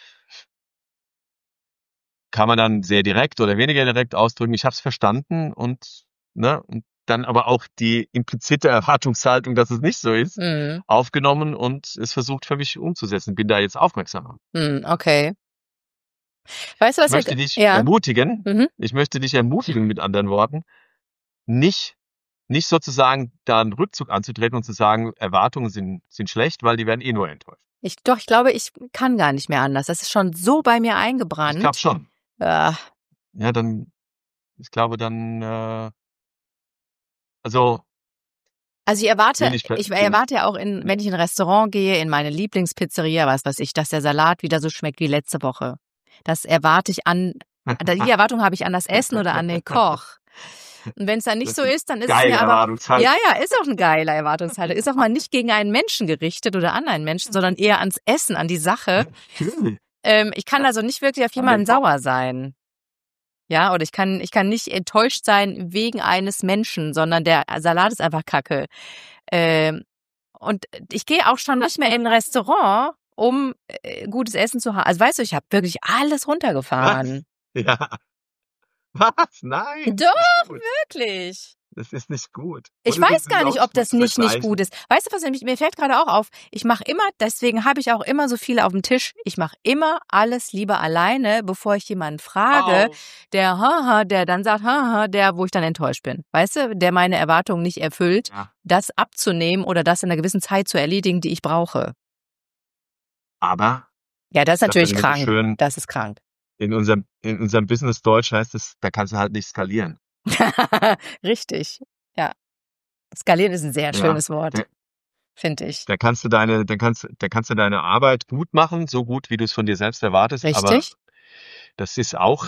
kann man dann sehr direkt oder weniger direkt ausdrücken. Ich habe es verstanden und dann aber auch die implizite Erwartungshaltung, dass es nicht so ist, Mhm. aufgenommen und es versucht für mich umzusetzen. Bin da jetzt aufmerksamer. Mhm. Okay. Weißt du, Ich was wir möchte dich ja. ermutigen, Mhm. mit anderen Worten, nicht nicht sozusagen da einen Rückzug anzutreten und zu sagen, Erwartungen sind schlecht, weil die werden eh nur enttäuscht. Ich glaube, ich kann gar nicht mehr anders. Das ist schon so bei mir Ich glaube eingebrannt. schon. Ja. Ja, ich glaube dann, also Also bin ich, ich erwarte ja auch wenn ich in ein Restaurant gehe, in meine Lieblingspizzeria, was weiß ich, dass der Salat wieder so schmeckt wie letzte Woche. Das erwarte ich die Erwartung habe ich an das Essen oder an den Koch. Und wenn es dann nicht das so ist eine ist, dann ist es geile mir aber, ja, Erwartungshaltung. ja, ist auch eine geile Erwartungshaltung. Ist auch mal nicht gegen einen Menschen gerichtet oder an einen Menschen, sondern eher ans Essen, an die Sache. Natürlich. Ich kann also nicht wirklich auf An den jemanden Koch. sauer sein. Ja, oder ich kann nicht enttäuscht sein wegen eines Menschen, sondern der Salat ist einfach Kacke. Und ich gehe auch schon nicht mehr in ein Restaurant, um gutes Essen zu haben. Also weißt du, ich habe wirklich alles Was? runtergefahren. Ja. Was? Nein, das ist nicht Doch, gut. wirklich. Das ist nicht gut. Ich Oder du weiß willst es gar nicht, auch ob das nicht gut vergleichen. ist. Weißt du, was mir fällt gerade auch auf? Ich mache immer, deswegen habe ich auch immer so viele auf dem Tisch. Ich mache immer alles lieber alleine, bevor ich jemanden frage, Oh. der dann sagt, wo ich dann enttäuscht bin. Weißt du, der meine Erwartungen nicht erfüllt, Ja. das abzunehmen oder das in einer gewissen Zeit zu erledigen, die ich brauche. Aber Ja, das ist das natürlich ist immer so krank. schön, Das ist krank. in unserem Business Deutsch heißt es, da kannst du halt nicht skalieren. Richtig. Ja. Skalieren ist ein sehr Ja. schönes Wort. finde ich. Da kannst du deine Arbeit gut machen, so gut, wie du es von dir selbst erwartest. Aber Richtig? das ist auch,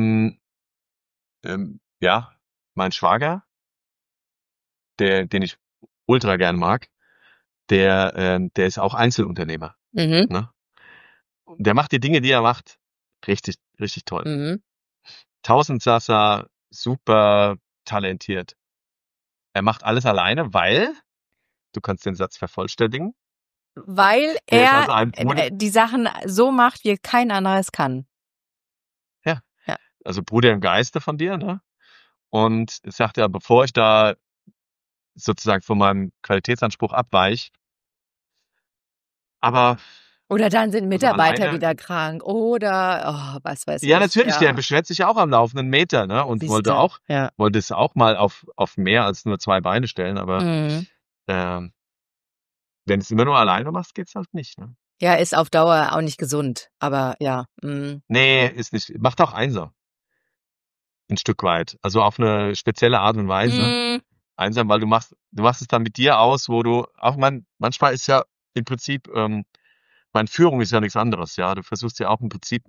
ja, mein Schwager, den ich ultra gern mag, der ist auch Einzelunternehmer, Mhm. ne? Der macht die Dinge, die er macht, richtig, richtig toll. Mhm. Tausendsasser, super talentiert. Er macht alles alleine, weil, du kannst den Satz vervollständigen, Weil der ist er also ein Bruder, die Sachen so macht, wie kein anderer es kann. ja, Ja. also Bruder im Geiste von dir, ne? Und sagt er, bevor ich da sozusagen von meinem Qualitätsanspruch abweiche, aber Oder dann sind also Mitarbeiter alleine, wieder krank oder was weiß ja, ich. natürlich, der Ja, beschwert sich ja auch am laufenden Meter, ne? Und siehste. Ja. wollte es auch mal auf mehr als nur 2 Beine stellen, aber Mhm. ähm, wenn du es immer nur alleine machst, geht's halt nicht, ne? Ja, ist auf Dauer auch nicht gesund, aber ja. Mhm. Nee, ist nicht, macht auch einsam, ein Stück weit. Also auf eine spezielle Art und Weise. Mhm. Einsam, weil du machst es dann mit dir aus, wo du auch manchmal ist ja im Prinzip, meine Führung ist ja nichts anderes, ja. Du versuchst ja auch im Prinzip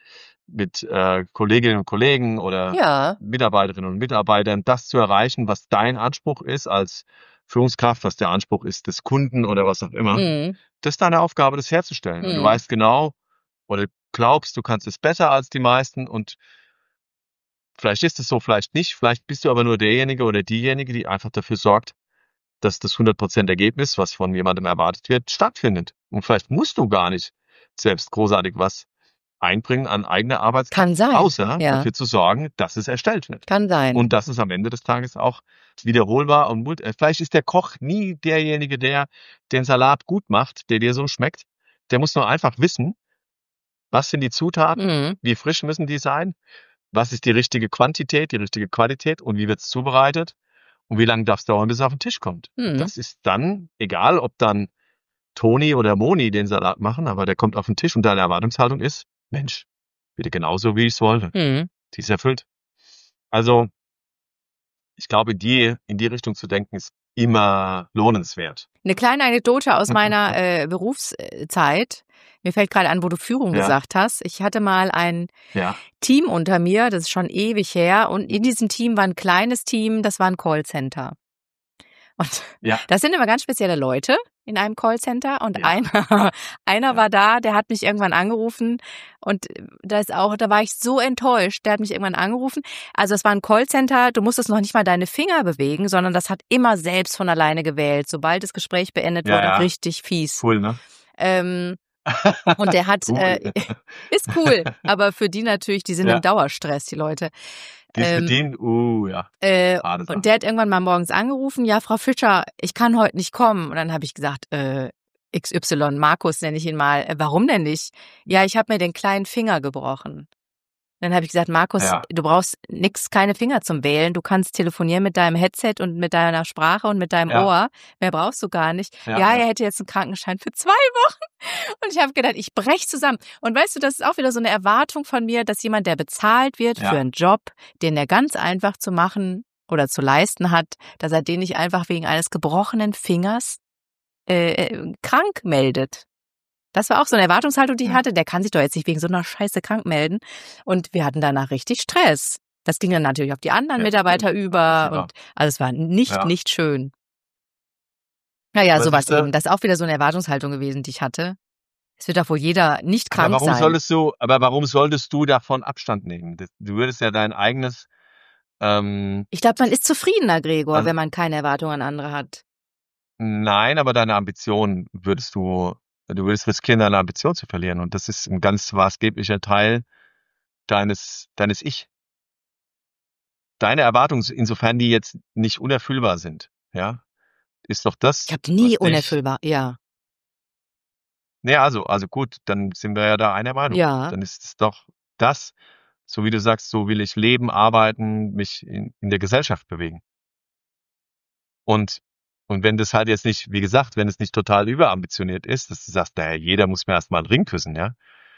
mit Kolleginnen und Kollegen oder Ja. Mitarbeiterinnen und Mitarbeitern das zu erreichen, was dein Anspruch ist als Führungskraft, was der Anspruch ist des Kunden oder was auch immer. Mhm. Das ist deine Aufgabe, das herzustellen. Und du Mhm. weißt genau oder glaubst, du kannst es besser als die meisten und vielleicht ist es so, vielleicht nicht. Vielleicht bist du aber nur derjenige oder diejenige, die einfach dafür sorgt, dass das 100% Ergebnis, was von jemandem erwartet wird, stattfindet. Und vielleicht musst du gar nicht selbst großartig was einbringen an eigener Kann Arbeitskraft, sein. außer Ja, dafür zu sorgen, dass es erstellt wird. kann sein. Und dass es am Ende des Tages auch wiederholbar und vielleicht ist der Koch nie derjenige, der den Salat gut macht, der dir so schmeckt. Der muss nur einfach wissen, was sind die Zutaten, Mhm. wie frisch müssen die sein, was ist die richtige Quantität, die richtige Qualität und wie wird es zubereitet und wie lange darf es dauern, bis es auf den Tisch kommt. Und Mhm. das ist dann, egal ob dann Toni oder Moni den Salat machen, aber der kommt auf den Tisch und deine Erwartungshaltung ist, Mensch, bitte genauso, wie ich es wollte. Mhm. Die ist erfüllt. Also, ich glaube, in die Richtung zu denken, ist immer lohnenswert. Eine kleine Anekdote aus meiner Berufszeit. Mir fällt gerade an, wo du Führung Ja, gesagt hast. Ich hatte mal ein ja, Team unter mir, das ist schon ewig her. Und in diesem Team war ein kleines Team, das war ein Callcenter. Und ja, das sind immer ganz spezielle Leute in einem Callcenter. Und ja, einer ja, war da, der hat mich irgendwann angerufen. Und da war ich so enttäuscht. Der hat mich irgendwann angerufen. Also es war ein Callcenter, du musstest noch nicht mal deine Finger bewegen, sondern das hat immer selbst von alleine gewählt. Sobald das Gespräch beendet ja, wurde, ja, richtig fies. cool, ne? Ähm, und der hat, Cool. ist cool, aber für die natürlich, die sind im Ja, Dauerstress, die Leute. die ist Ähm, bedienen, ja, harte und Sache. der hat irgendwann mal morgens angerufen, ja, Frau Fischer, ich kann heute nicht kommen. Und dann habe ich gesagt, XY, Markus nenne ich ihn mal, warum denn nicht? Ja, ich habe mir den kleinen Finger gebrochen. Dann habe ich gesagt, Markus, Ja, du brauchst keine Finger zum Wählen. Du kannst telefonieren mit deinem Headset und mit deiner Sprache und mit deinem ja, Ohr. Mehr brauchst du gar nicht. ja, Ja, ja, er hätte jetzt einen Krankenschein für 2 Wochen. Und ich habe gedacht, ich brech zusammen. Und weißt du, das ist auch wieder so eine Erwartung von mir, dass jemand, der bezahlt wird für ja, einen Job, den er ganz einfach zu machen oder zu leisten hat, dass er den nicht einfach wegen eines gebrochenen Fingers krank meldet. Das war auch so eine Erwartungshaltung, die ich hm, hatte. Der kann sich doch jetzt nicht wegen so einer Scheiße krank melden. Und wir hatten danach richtig Stress. Das ging dann natürlich auf die anderen ja, Mitarbeiter natürlich. über Klar. und also es war Ja. nicht schön. Naja, Aber sowas siehst du, eben. Das ist auch wieder so eine Erwartungshaltung gewesen, die ich hatte. Es wird doch wohl jeder nicht krank sein. aber warum solltest du davon Abstand nehmen? Du würdest ja dein eigenes, ähm, Ich glaube, man ist zufriedener, Gregor, also, wenn man keine Erwartungen an andere hat. nein, aber deine Ambition du würdest riskieren, deine Ambition zu verlieren. Und das ist ein ganz maßgeblicher Teil deines Ich. Deine Erwartungen, insofern die jetzt nicht unerfüllbar sind, ja, ist doch Ich das, habe nie was dich, unerfüllbar. Ja. ne, also gut, dann sind wir ja da einer Meinung. Ja. Dann ist es doch das, so wie du sagst, so will ich leben, arbeiten, mich in der Gesellschaft bewegen. Und, und wenn das halt jetzt nicht, wie gesagt, wenn es nicht total überambitioniert ist, dass du sagst, naja, jeder muss mir erstmal einen Ring küssen, ja,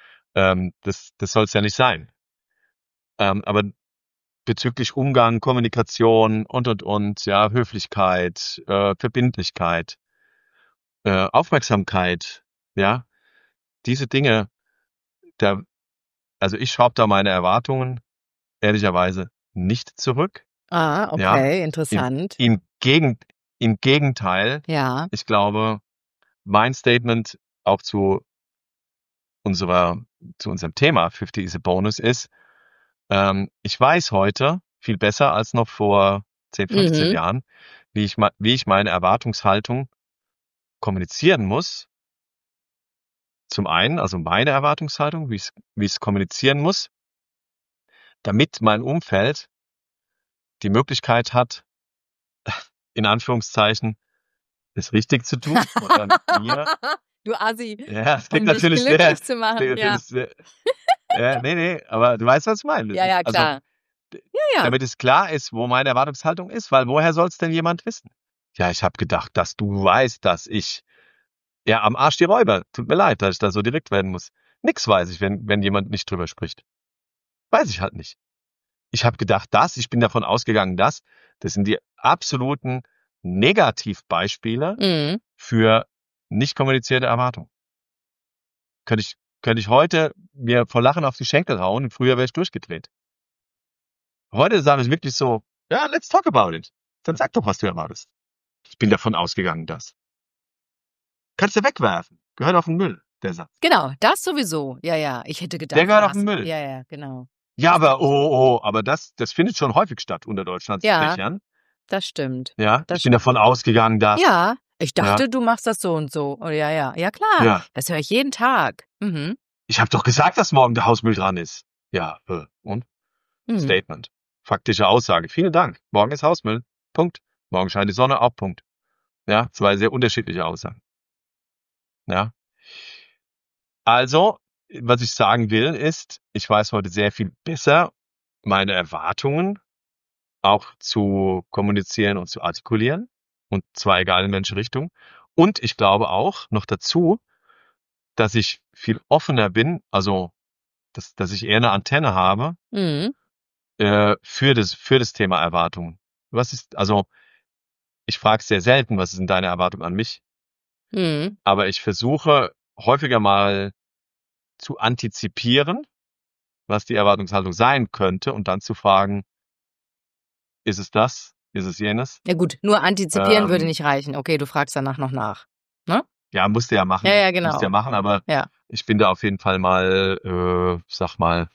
das soll es ja nicht sein. Aber bezüglich Umgang, Kommunikation und, ja, Höflichkeit, Verbindlichkeit, Aufmerksamkeit, ja, diese Dinge, da, also ich schraube da meine Erwartungen ehrlicherweise nicht zurück, Ah, ja. okay, Im, interessant. im, Gegen, Im Gegenteil, Ja. ich glaube, mein Statement auch unserer, zu unserem Thema 50 is a Bonus ist, ich weiß heute viel besser als noch vor 10, 15 Mhm. Jahren, wie ich meine Erwartungshaltung kommunizieren muss. Zum einen, also meine Erwartungshaltung, wie ich es kommunizieren muss, damit mein Umfeld die Möglichkeit hat, in Anführungszeichen, es richtig zu tun oder mit mir. Du Assi, Ja, es klingt um dich natürlich sehr, glücklich zu es klingt machen. Ja. natürlich sehr, ja, nee, aber du weißt, was ich meine. Ja, ja, Also, klar. Ja, ja. damit es klar ist, wo meine Erwartungshaltung ist, weil woher soll es denn jemand wissen? Ja, ich habe gedacht, dass du weißt, dass ich, ja, am Arsch die Räuber. Tut mir leid, dass ich da so direkt werden muss. Nix weiß ich, wenn jemand nicht drüber spricht. Weiß ich halt nicht. Ich habe gedacht, ich bin davon ausgegangen, das sind die absoluten Negativbeispiele Mhm. für nicht kommunizierte Erwartungen. Könnte ich heute mir vor Lachen auf die Schenkel hauen und früher wäre ich durchgedreht. Heute sage ich wirklich so, ja, let's talk about it. Dann sag doch, was du erwartest. Ich bin davon ausgegangen, dass. Kannst du wegwerfen. Gehört auf den Müll, der Satz. Genau, das sowieso. Ja, ja. Ich hätte Der gedacht, gehört auf den Müll. ja, ja, genau. Ja, aber aber das findet schon häufig statt unter Deutschlands Ja, Sprechern. das stimmt. Ja, Das ich bin davon ausgegangen, dass. Ja, ich Ja, dachte, du machst das so und so. Oh, ja, ja. Ja, klar. ja. Das höre ich jeden Tag. Mhm. Ich habe doch gesagt, dass morgen der Hausmüll dran ist. Ja, und? Mhm. Statement. Faktische Aussage. Vielen Dank. Morgen ist Hausmüll. Punkt. Morgen scheint die Sonne. Auch Punkt. Ja, zwei sehr unterschiedliche Aussagen. Ja. Also, was ich sagen will, ist, ich weiß heute sehr viel besser, meine Erwartungen auch zu kommunizieren und zu artikulieren. Und zwar egal in welche Richtung. Und ich glaube auch noch dazu, dass ich viel offener bin, also dass ich eher eine Antenne habe Mhm. für das Thema Erwartungen. Also ich frage sehr selten, was ist denn deine Erwartung an mich? Mhm. Aber ich versuche häufiger mal zu antizipieren, was die Erwartungshaltung sein könnte und dann zu fragen, ist es das? Ist es jenes? Ja gut, nur antizipieren würde Ähm, nicht reichen. Okay, du fragst danach noch nach. Ne? ja, musste ja Ja, machen, ja, genau. aber Ja. ich bin da auf jeden Fall mal, sag mal,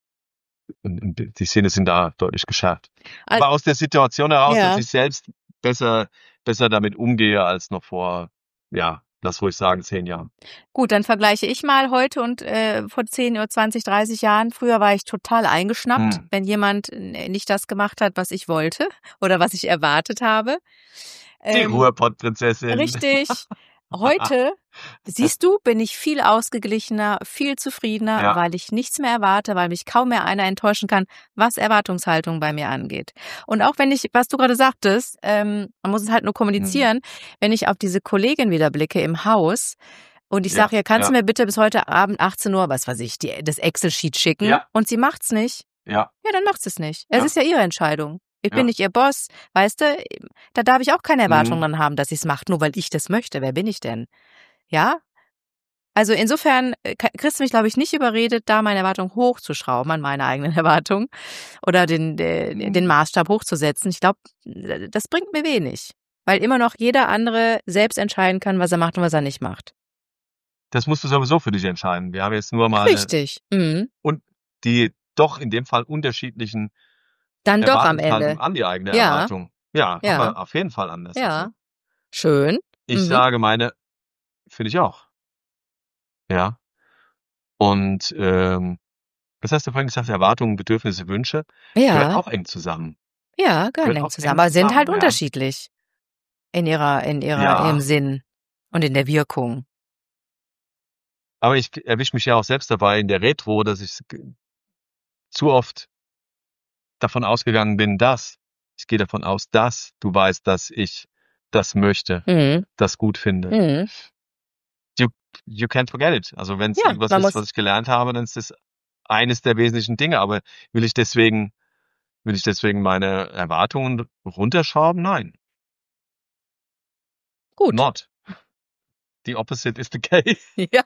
die Szene sind da deutlich geschärft. Al Aber aus der Situation heraus, dass ja. ich selbst besser damit umgehe als noch vor, ja, lass ruhig sagen, 10 Jahren. Gut, dann vergleiche ich mal heute und vor 10 oder 20, 30 Jahren. Früher war ich total eingeschnappt, Hm. wenn jemand nicht das gemacht hat, was ich wollte oder was ich erwartet habe. Die Ruhrpott-Prinzessin. Richtig. Heute, siehst du, bin ich viel ausgeglichener, viel zufriedener, Ja. weil ich nichts mehr erwarte, weil mich kaum mehr einer enttäuschen kann, was Erwartungshaltung bei mir angeht. Und auch wenn ich, was du gerade sagtest, man muss es halt nur kommunizieren, wenn ich auf diese Kollegin wieder blicke im Haus und ich sage, ja, kannst du mir bitte bis heute Abend 18 Uhr, was weiß ich, das Excel-Sheet schicken? Ja. Und sie macht's nicht. Ja. Ja, dann macht sie es nicht. Es Ja. ist ja ihre Entscheidung. Ich Ja. bin nicht ihr Boss, weißt du? Da darf ich auch keine Erwartung Mhm. dran haben, dass sie es macht, nur weil ich das möchte. Wer bin ich denn? Ja? Also insofern kriegst du mich, glaube ich, nicht überredet, da meine Erwartung hochzuschrauben an meine eigenen Erwartungen oder den Maßstab hochzusetzen. Ich glaube, das bringt mir wenig, weil immer noch jeder andere selbst entscheiden kann, was er macht und was er nicht macht. Das musst du sowieso für dich entscheiden. Wir haben jetzt nur mal Richtig. Mhm. und die doch in dem Fall unterschiedlichen Dann doch am Erwartungshaltung Ende. an die eigene Ja. Erwartung. Ja, haben Ja. wir auf jeden Fall anders. Ja. Also. Schön. Ich sage meine, finde ich auch. Ja. Und was hast du vorhin gesagt? Erwartungen, Bedürfnisse, Wünsche gehört Ja. auch eng zusammen. Ja, gehören Gehört eng auch zusammen, eng aber sind halt zusammen, ja. unterschiedlich in ihrem Ja. Sinn und in der Wirkung. Aber ich erwische mich ja auch selbst dabei in der Retro, dass ich zu oft davon ausgegangen bin, ich gehe davon aus, dass du weißt, dass ich das möchte, Mhm. das gut finde. Mhm. You can't forget it. Also wenn es Ja, irgendwas man ist, muss was ich gelernt habe, dann ist das eines der wesentlichen Dinge. Aber will ich deswegen meine Erwartungen runterschrauben? Nein. gut. Not. the opposite is the case. Ja.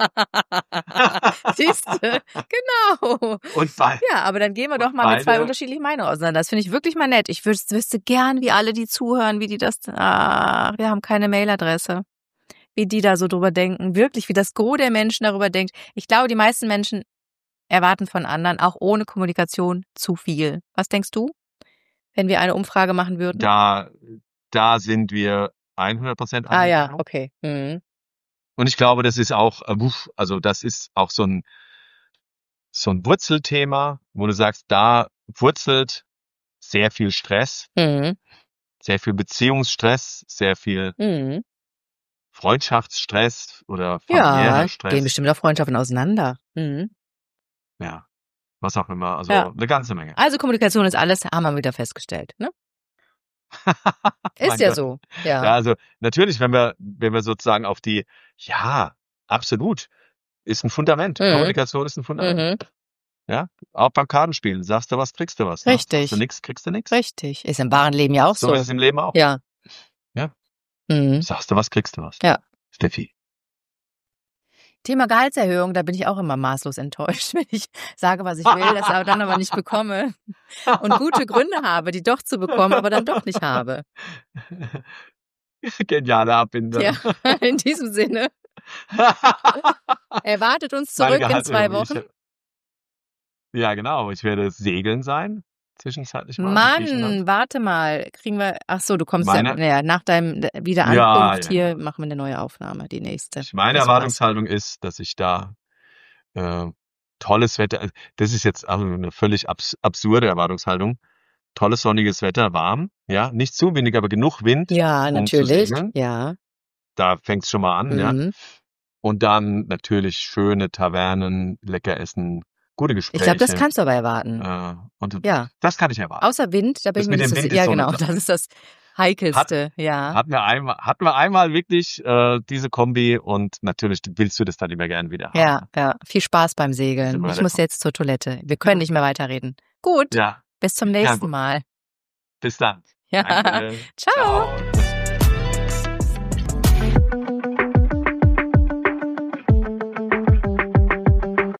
Siehste, genau. Und bei, Ja, aber dann gehen wir doch und mal mit zwei beide, unterschiedlichen Meinungen auseinander. Das finde ich wirklich mal nett. Ich wüsste gern, wie alle, die zuhören, wie die das, wir haben keine Mailadresse, wie die da so drüber denken. Wirklich, wie das Gros der Menschen darüber denkt. Ich glaube, die meisten Menschen erwarten von anderen, auch ohne Kommunikation, zu viel. Was denkst du, wenn wir eine Umfrage machen würden? da sind wir 100% Ah einer ja, Meinung. okay. Mhm. Und ich glaube, das ist auch, also das ist auch so ein Wurzelthema, wo du sagst, da wurzelt sehr viel Stress, Mhm. sehr viel Beziehungsstress, sehr viel Mhm. Freundschaftsstress oder Ja, familiärer gehen Stress. bestimmt auch Freundschaften auseinander. Mhm. Ja, was auch immer. Also Ja. eine ganze Menge. Also Kommunikation ist alles, haben wir wieder festgestellt, ne? Ist Mein ja Gott. so, Ja, ja. also natürlich, wenn wir sozusagen auf die, ja, absolut, ist ein Fundament. Mhm. Kommunikation ist ein Fundament. Mhm. Ja, auch beim Kartenspielen. Sagst du was, kriegst du was. Ne? Sagst du Richtig, nichts, kriegst du nichts. richtig. Ist im wahren Leben ja auch So ist so. es im Leben auch. Ja. Ja. Mhm. Sagst du was, kriegst du was. Ja. Steffi. Thema Gehaltserhöhung, da bin ich auch immer maßlos enttäuscht, wenn ich sage, was ich will, das dann aber nicht bekomme und gute Gründe habe, die doch zu bekommen, aber dann doch nicht habe. Geniale Abbindung. Ja, in diesem Sinne. Erwartet uns Meine zurück in 2 Gehaltserhöhung, Wochen. Ja, genau. Ich werde segeln sein. Zwischenzeitlich mal. in Griechenland. Mann, warte mal. Kriegen wir, ach so, du kommst Meine- ja nach deinem Wiederankunft Ja, ja, hier, ja. machen wir eine neue Aufnahme, die nächste. Meine Das war's. Erwartungshaltung ist, dass ich da tolles Wetter, das ist jetzt also eine völlig absurde Erwartungshaltung. Tolles sonniges Wetter, warm, ja, nicht zu wenig, aber genug Wind, Ja, um zu natürlich. segeln. Ja. Da fängt's schon mal an, ja. Mhm. Und dann natürlich schöne Tavernen, lecker essen, gute Gespräche. Ich glaube, das kannst du aber erwarten. Und Ja. das kann ich erwarten. Außer Wind, da bin Das ich mir mit nicht dem so Wind sicher. ist Ja, so eine genau, Sache. das ist das Heikelste, ja. Hatten wir einmal wirklich diese Kombi und natürlich willst du das dann immer gern wieder haben. Ja, ja. Viel Spaß beim Sind Segeln. wir Ich weiter muss kommen. jetzt zur Toilette. Wir können nicht mehr weiterreden. Gut, Ja, bis zum nächsten gut. Mal. Bis dann. Ja. Danke. Ciao. Ciao.